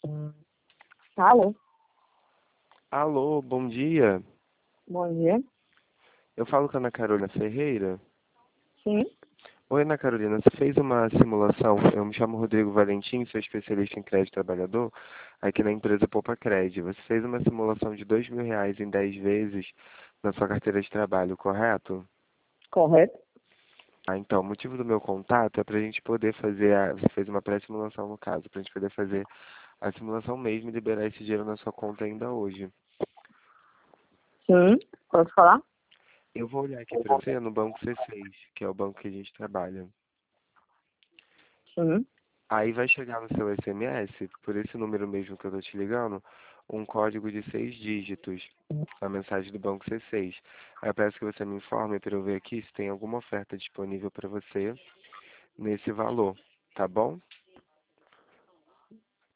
Alô, Alô, bom dia. bom dia. Eu falo com a Ana Carolina Ferreira. Sim, Oi, Ana Carolina, você fez uma simulação. Eu me chamo Rodrigo Valentim, sou especialista em crédito trabalhador aqui na empresa Poupa Crédito. Você fez uma simulação de R$ 2.000 em 10 vezes na sua carteira de trabalho, correto? correto. Então, o motivo do meu contato é para a gente poder fazer, você fez uma pré-simulação no caso, para a gente poder fazer a simulação mesmo e liberar esse dinheiro na sua conta ainda hoje. Sim, posso falar? Eu vou olhar aqui para você no banco C6, que é o banco que a gente trabalha. Sim, Aí vai chegar no seu SMS, por esse número mesmo que eu tô te ligando, um código de 6 dígitos, a mensagem do banco C6. Aí eu peço que você me informe para eu ver aqui se tem alguma oferta disponível para você nesse valor, tá bom?